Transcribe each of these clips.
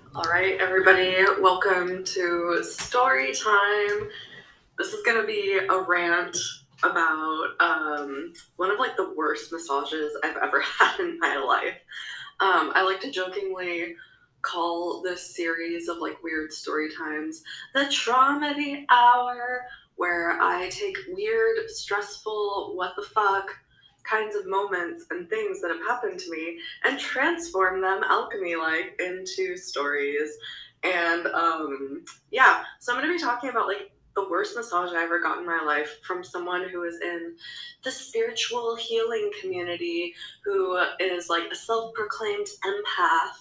All right, everybody, welcome to story time. This is gonna be a rant about one of like the worst massages I've ever had in my life. I like to jokingly call this series of like weird story times the Traumedy Hour, where I take weird, stressful, what the fuck kinds of moments and things that have happened to me and transform them alchemy like into stories. And yeah, so I'm gonna be talking about like the worst massage I ever got in my life from someone who is in the spiritual healing community, who is like a self-proclaimed empath.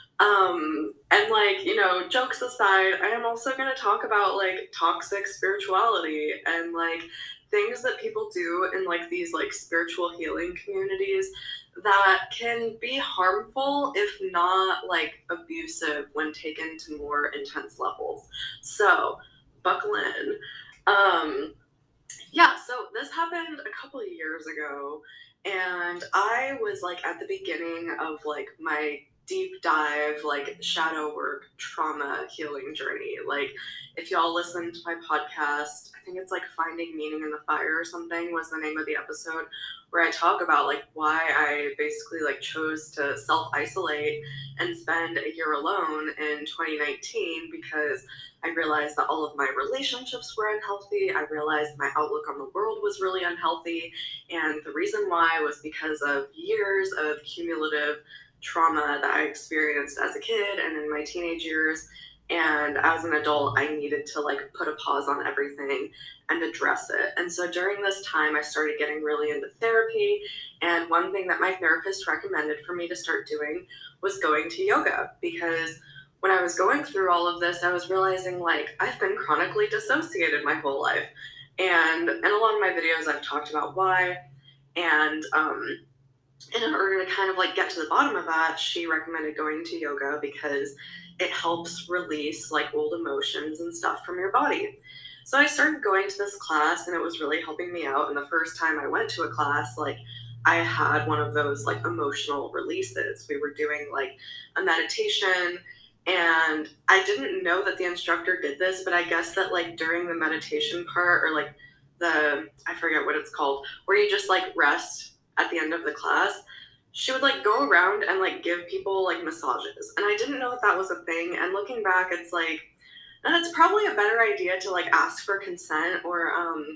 And like, jokes aside, I am also going to talk about like toxic spirituality and like things that people do in like these like spiritual healing communities that can be harmful if not like abusive when taken to more intense levels. So, buckle in. Um, yeah, so this happened a couple of years ago, and I was like at the beginning of like my deep dive, like shadow work, trauma healing journey. Like, if y'all listen to my podcast, I think it's like Finding Meaning in the Fire or something was the name of the episode, where I talk about like why I basically like chose to self isolate and spend a year alone in 2019 because I realized that all of my relationships were unhealthy. I realized my outlook on the world was really unhealthy. And the reason why was because of years of cumulative trauma that I experienced as a kid and in my teenage years. And as an adult, I needed to like put a pause on everything and address it. And so during this time, I started getting really into therapy. And one thing that my therapist recommended for me to start doing was going to yoga, because when I was going through all of this, I was realizing like I've been chronically dissociated my whole life. And in a lot of my videos, I've talked about why. And in order to kind of like get to the bottom of that, she recommended going to yoga because it helps release like old emotions and stuff from your body. So I started going to this class and it was really helping me out. And the first time I went to a class, like I had one of those like emotional releases. We were doing like a meditation, and I didn't know that the instructor did this, but I guess that like during the meditation part, or like I forget what it's called, where you just like rest at the end of the class, she would like go around and like give people like massages. And I didn't know that that was a thing. And looking back, it's like, and it's probably a better idea to like ask for consent. Or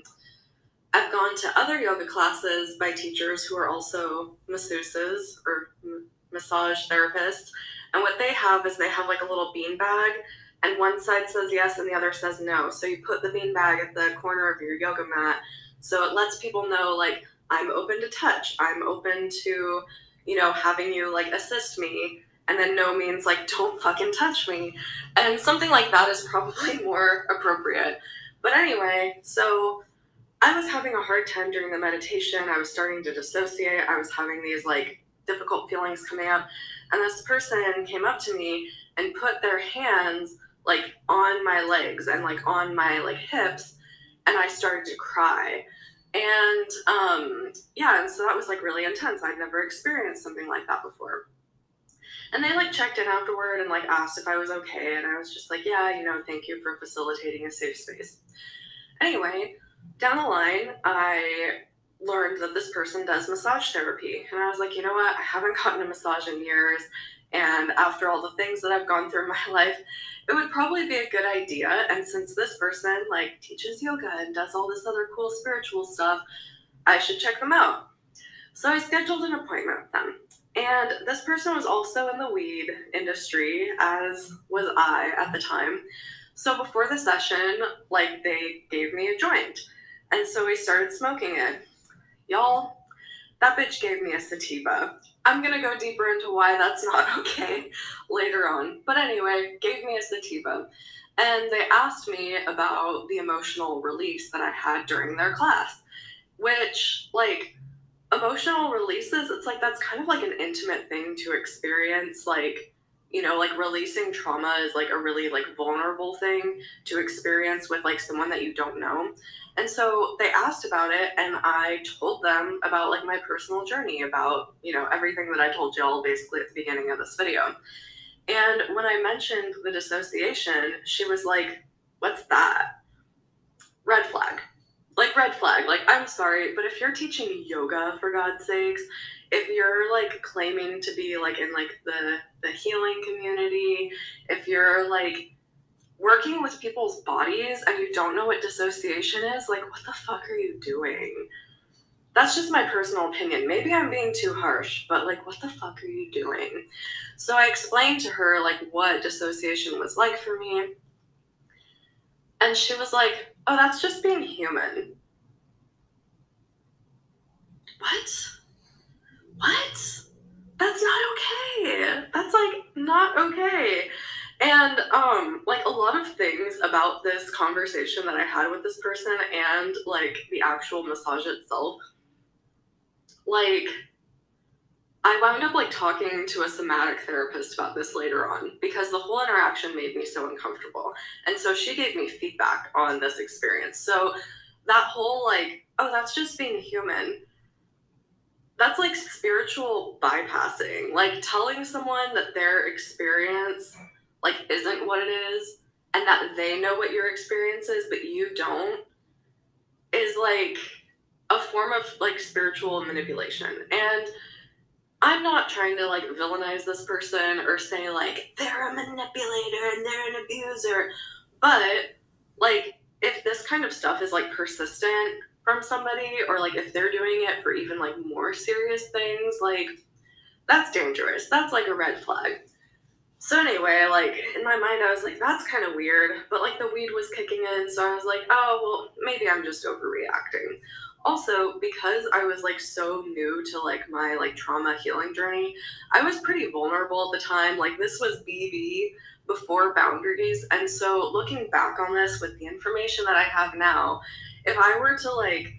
I've gone to other yoga classes by teachers who are also masseuses or massage therapists. And what they have is they have like a little bean bag, and one side says yes and the other says no. So you put the bean bag at the corner of your yoga mat. So it lets people know, like, I'm open to touch. I'm open to, having you like assist me. And then no means like, don't fucking touch me. And something like that is probably more appropriate. But anyway, so I was having a hard time during the meditation. I was starting to dissociate. I was having these like difficult feelings coming up. And this person came up to me and put their hands like on my legs and like on my like hips. And I started to cry. And yeah, and so that was like really intense. I'd never experienced something like that before. And they like checked in afterward and like asked if I was okay. And I was just like, yeah, thank you for facilitating a safe space. Anyway, down the line, I learned that this person does massage therapy. And I was like, you know what? I haven't gotten a massage in years. And after all the things that I've gone through in my life, it would probably be a good idea. And since this person like teaches yoga and does all this other cool spiritual stuff, I should check them out. So I scheduled an appointment with them. And this person was also in the weed industry, as was I at the time. So before the session, like, they gave me a joint. And so we started smoking it. Y'all, that bitch gave me a sativa. I'm gonna go deeper into why that's not okay later on. But anyway, gave me a sativa. And they asked me about the emotional release that I had during their class, which, like, emotional releases, it's like that's kind of like an intimate thing to experience. Like, like releasing trauma is like a really like vulnerable thing to experience with like someone that you don't know. And so they asked about it, and I told them about like my personal journey, about everything that I told y'all basically at the beginning of this video. And when I mentioned the dissociation, she was like, "What's that?" Red flag. Like, red flag. Like, I'm sorry, but if you're teaching yoga, for God's sakes, if you're like claiming to be like in like the healing community, if you're like working with people's bodies and you don't know what dissociation is, like, what the fuck are you doing? That's just my personal opinion. Maybe I'm being too harsh, but like, what the fuck are you doing? So I explained to her like what dissociation was like for me, and she was like, "Oh, that's just being human." What? What? That's not okay. That's like not okay. And like a lot of things about this conversation that I had with this person and like the actual massage itself, like I wound up like talking to a somatic therapist about this later on because the whole interaction made me so uncomfortable. And so she gave me feedback on this experience. So that whole like, "Oh, that's just being human," that's like spiritual bypassing. Like telling someone that their experience like isn't what it is and that they know what your experience is but you don't is like a form of like spiritual manipulation. And I'm not trying to like villainize this person or say like they're a manipulator and they're an abuser, but like if this kind of stuff is like persistent from somebody or like if they're doing it for even like more serious things, like that's dangerous. That's like a red flag. So anyway, like in my mind I was like that's kind of weird, but like the weed was kicking in, so I was like, "Oh, well, maybe I'm just overreacting." Also, because I was like so new to like my like trauma healing journey, I was pretty vulnerable at the time. Like this was BB before boundaries, and so looking back on this with the information that I have now, if I were to like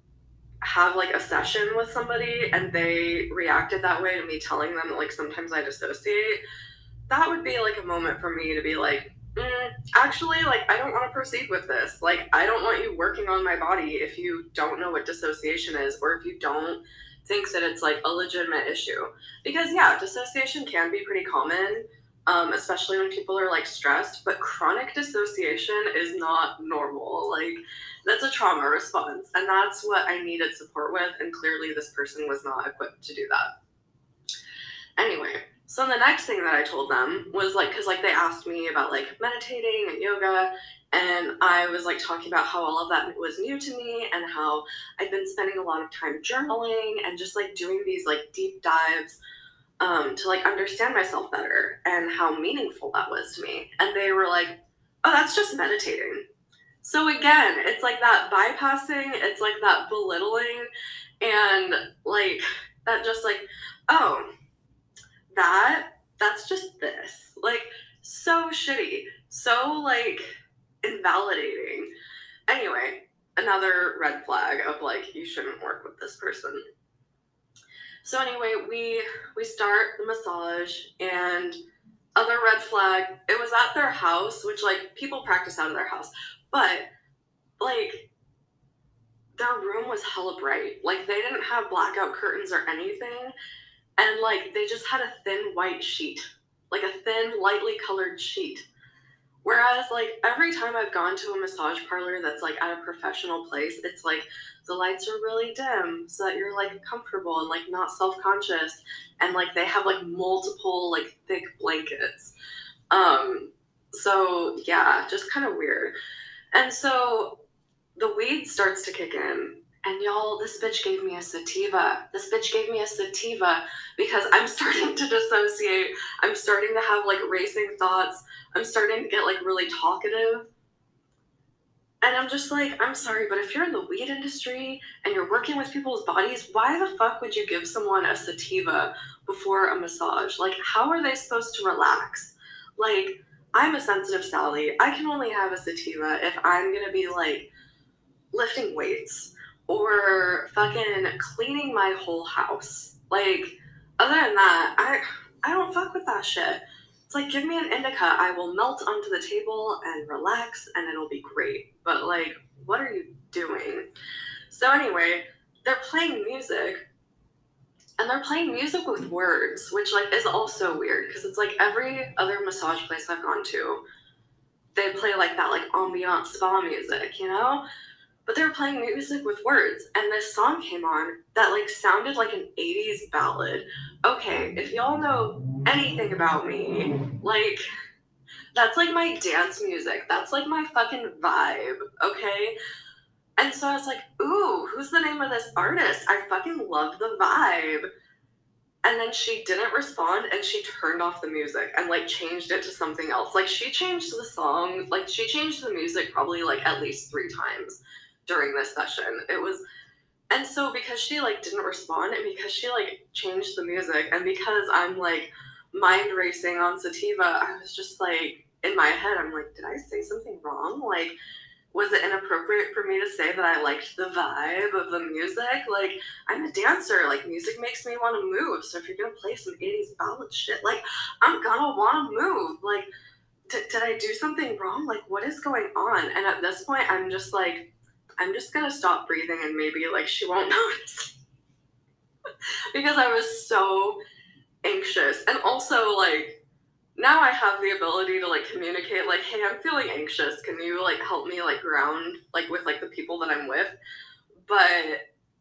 have like a session with somebody and they reacted that way to me telling them that like sometimes I dissociate, that would be like a moment for me to be like, actually, like, I don't want to proceed with this. Like, I don't want you working on my body if you don't know what dissociation is or if you don't think that it's like a legitimate issue. Because, yeah, dissociation can be pretty common, especially when people are like stressed, but chronic dissociation is not normal. Like, that's a trauma response, and that's what I needed support with, and clearly this person was not equipped to do that. Anyway, so the next thing that I told them was like, because like they asked me about like meditating and yoga, and I was like talking about how all of that was new to me and how I've been spending a lot of time journaling and just like doing these like deep dives to like understand myself better and how meaningful that was to me. And they were like, "Oh, that's just meditating." So again, it's like that bypassing, it's like that belittling, and like that just like, "Oh, that's just this." Like so shitty, so like invalidating. Anyway, another red flag of like you shouldn't work with this person. So anyway, we start the massage, and other red flag, it was at their house, which like people practice out of their house, but like their room was hella bright. Like they didn't have blackout curtains or anything, and like they just had a thin white sheet, like a thin lightly colored sheet. Whereas like every time I've gone to a massage parlor that's like at a professional place, it's like the lights are really dim so that you're like comfortable and like not self-conscious, and like they have like multiple like thick blankets. So yeah, just kind of weird. And so the weed starts to kick in. And y'all, this bitch gave me a sativa. This bitch gave me a sativa because I'm starting to dissociate. I'm starting to have like racing thoughts. I'm starting to get like really talkative. And I'm just like, I'm sorry, but if you're in the weed industry and you're working with people's bodies, why the fuck would you give someone a sativa before a massage? Like, how are they supposed to relax? Like, I'm a sensitive Sally. I can only have a sativa if I'm gonna be like lifting weights or fucking cleaning my whole house. Like, other than that, I don't fuck with that shit. It's like, give me an indica, I will melt onto the table and relax and it'll be great. But like, what are you doing? So anyway, they're playing music, and they're playing music with words, which like is also weird because it's like every other massage place I've gone to, they play like that like ambient spa music, you know? But they were playing music with words, and this song came on that like sounded like an 80s ballad. Okay, if y'all know anything about me, like that's like my dance music. That's like my fucking vibe, okay? And so I was like, ooh, who's the name of this artist? I fucking love the vibe. And then she didn't respond and she turned off the music and like changed it to something else. Like she changed the song, like she changed the music probably like at least 3 times during this session. It was, and so because she like didn't respond and because she like changed the music and because I'm like mind racing on sativa, I was just like in my head, I'm like, did I say something wrong? Like, was it inappropriate for me to say that I liked the vibe of the music? Like, I'm a dancer. Like, music makes me want to move. So if you're gonna play some 80s ballad shit, like, I'm gonna want to move. Like, did I do something wrong? Like, what is going on? And at this point, I'm just like, I'm just gonna stop breathing and maybe like she won't notice because I was so anxious. And also like now I have the ability to like communicate like, hey, I'm feeling anxious. Can you like help me like ground like with like the people that I'm with? But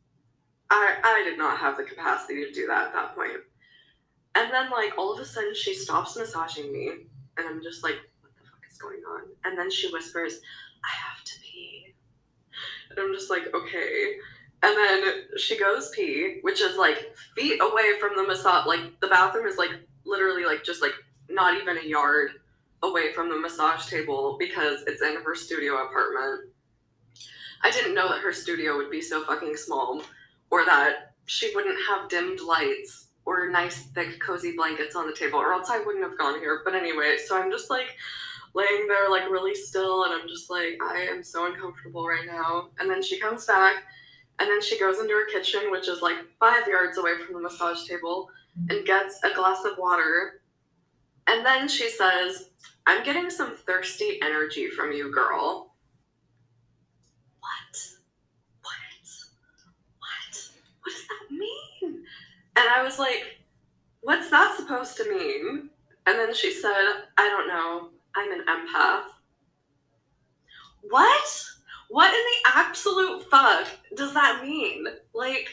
I did not have the capacity to do that at that point. And then like all of a sudden she stops massaging me and I'm just like, what the fuck is going on? And then she whispers, I have to pee. And I'm just like, okay. And then she goes pee, which is like feet away from the massage. Like the bathroom is like literally like just like not even a yard away from the massage table because it's in her studio apartment. I didn't know that her studio would be so fucking small or that she wouldn't have dimmed lights or nice thick cozy blankets on the table or else I wouldn't have gone here. But anyway, so I'm just like laying there like really still and I'm just like, I am so uncomfortable right now. And then she comes back and then she goes into her kitchen, which is like 5 yards away from the massage table, and gets a glass of water. And then she says, I'm getting some thirsty energy from you, girl. What? What does that mean? And I was like, what's that supposed to mean? And then she said, I don't know. I'm an empath. What? What in the absolute fuck does that mean? Like,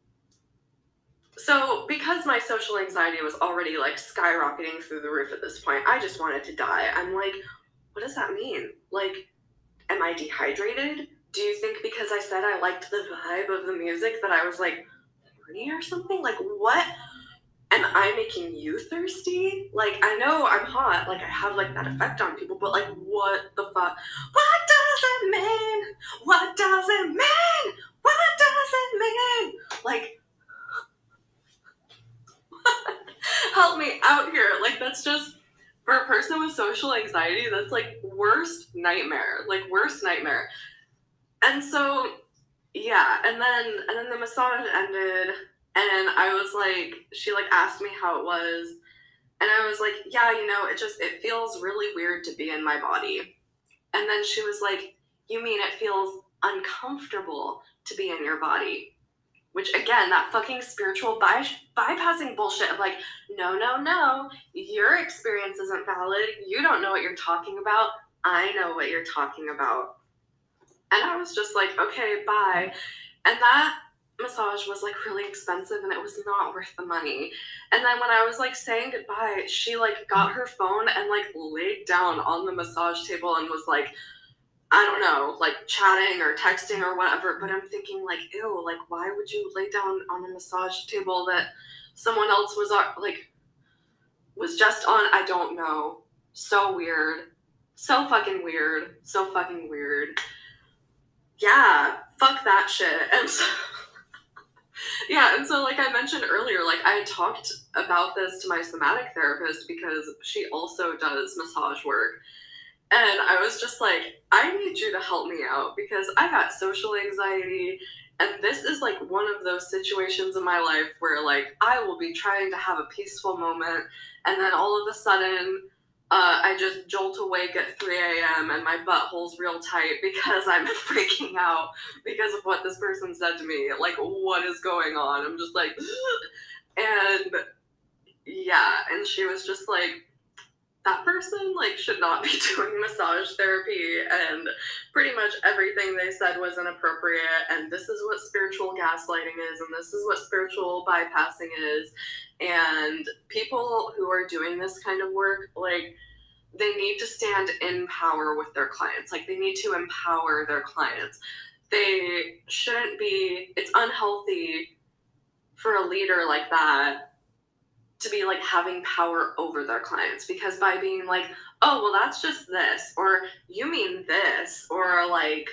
so because my social anxiety was already like skyrocketing through the roof at this point, I just wanted to die. I'm like, what does that mean? Like, am I dehydrated? Do you think because I said I liked the vibe of the music that I was like horny or something? Like, what? Am I making you thirsty? Like, I know I'm hot, like I have like that effect on people, but like, what the fuck? What does it mean? What does it mean? What does it mean? Like, help me out here. Like, that's just, for a person with social anxiety, that's like worst nightmare. Like, worst nightmare. And so, yeah, and then the massage ended, and I was like, she like asked me how it was, and I was like, yeah, you know, it feels really weird to be in my body. And then she was like, you mean it feels uncomfortable to be in your body? Which again, that fucking spiritual bypassing bullshit of like, no, your experience isn't valid. You don't know what you're talking about. I know what you're talking about. And I was just like, okay, bye. And that massage was like really expensive and it was not worth the money. And then when I was like saying goodbye, she like got her phone and like laid down on the massage table and was like, I don't know, like chatting or texting or whatever. But I'm thinking like, ew, like why would you lay down on a massage table that someone else was just on? I don't know. So weird. So fucking weird. So fucking weird. Yeah, fuck that shit. And so, yeah, and so like I mentioned earlier, like I had talked about this to my somatic therapist because she also does massage work. And I was just like, I need you to help me out because I got social anxiety. And this is like one of those situations in my life where like I will be trying to have a peaceful moment. And then all of a sudden, I just jolt awake at 3 a.m. and my butthole's real tight because I'm freaking out because of what this person said to me. Like, what is going on? I'm just like, And yeah, and she was just like, that person like should not be doing massage therapy, and pretty much everything they said was inappropriate, and this is what spiritual gaslighting is, and this is what spiritual bypassing is. And people who are doing this kind of work, like, they need to stand in power with their clients. Like, they need to empower their clients. They shouldn't be, it's unhealthy for a leader like that to be like having power over their clients, because by being like, oh, well, that's just this, or you mean this, or like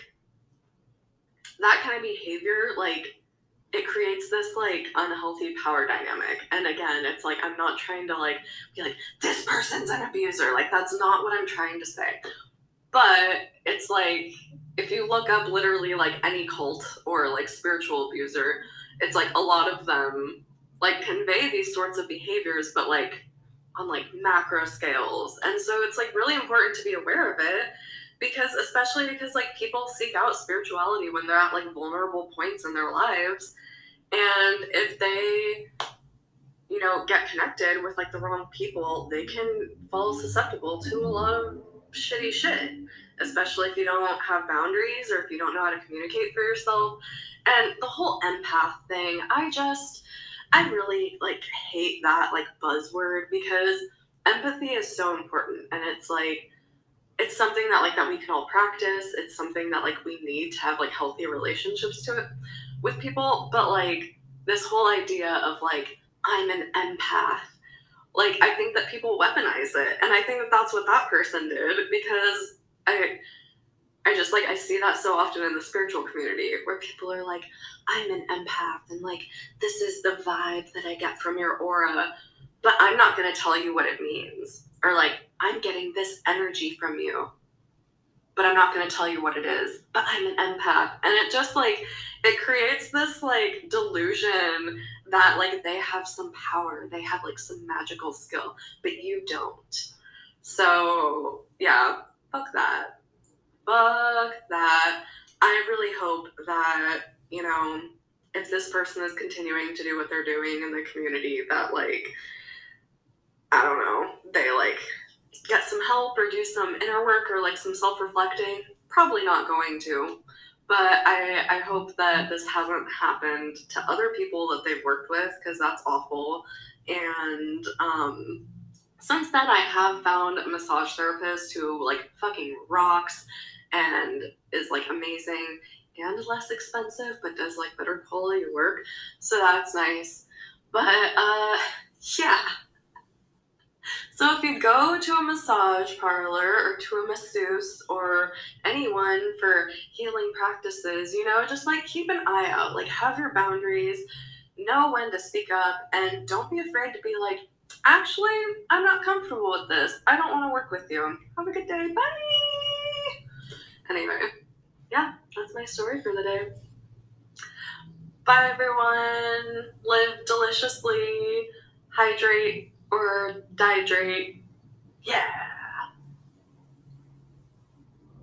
that kind of behavior, like, it creates this like unhealthy power dynamic. And again, it's like, I'm not trying to like be like, this person's an abuser. Like, that's not what I'm trying to say. But it's like, if you look up literally like any cult or like spiritual abuser, it's like a lot of them like convey these sorts of behaviors, but like on like macro scales. And so it's like really important to be aware of it, because especially because like people seek out spirituality when they're at like vulnerable points in their lives. And if they, you know, get connected with like the wrong people, they can fall susceptible to a lot of shitty shit, especially if you don't have boundaries or if you don't know how to communicate for yourself. And the whole empath thing, I really like hate that like buzzword, because empathy is so important, and it's like, it's something that like that we can all practice. It's something that like we need to have like healthy relationships to it with people. But like this whole idea of like, I'm an empath, like, I think that people weaponize it, and I think that that's what that person did, because I just like, I see that so often in the spiritual community where people are like, I'm an empath, and like, this is the vibe that I get from your aura, but I'm not going to tell you what it means. Or like, I'm getting this energy from you, but I'm not going to tell you what it is, but I'm an empath. And it just like, it creates this like delusion that like they have some power, they have like some magical skill, but you don't. So yeah, fuck that. Fuck that. I really hope that, you know, if this person is continuing to do what they're doing in the community, that like, I don't know, they like get some help or do some inner work or like some self-reflecting. Probably not going to, but I hope that this hasn't happened to other people that they've worked with, because that's awful. And since then, I have found a massage therapist who like fucking rocks and is like amazing and less expensive, but does like better quality work. So that's nice. But yeah. So if you go to a massage parlor or to a masseuse or anyone for healing practices, you know, just like keep an eye out, like have your boundaries, know when to speak up, and don't be afraid to be like, actually, I'm not comfortable with this. I don't want to work with you. Have a good day. Bye. Anyway, yeah, that's my story for the day. Bye, everyone. Live deliciously. Hydrate or dihydrate. Yeah.